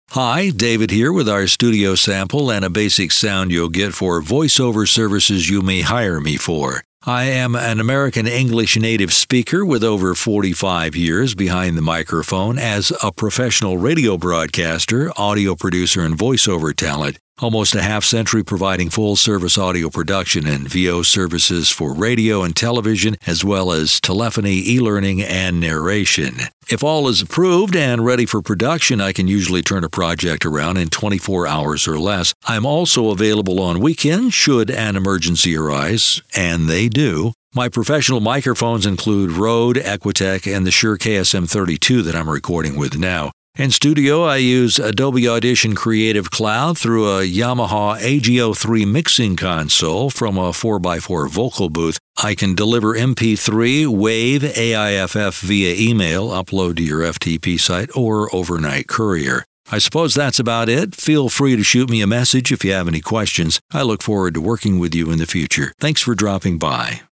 Hi, David here with our studio sample and a basic sound you'll get for voiceover services you may hire me for. I am an American English native speaker with over 45 years behind the microphone as a professional radio broadcaster, audio producer, and voiceover talent. Almost a half-century providing full-service audio production and VO services for radio and television, as well as telephony, e-learning, and narration. If all is approved and ready for production, I can usually turn a project around in 24 hours or less. I'm also available on weekends should an emergency arise, and they do. My professional microphones include Rode, Equitech, and the Shure KSM32 that I'm recording with now. In studio, I use Adobe Audition Creative Cloud through a Yamaha AGO3 mixing console from a 4x4 vocal booth. I can deliver MP3, WAV, AIFF via email, upload to your FTP site, or overnight courier. I suppose that's about it. Feel free to shoot me a message if you have any questions. I look forward to working with you in the future. Thanks for dropping by.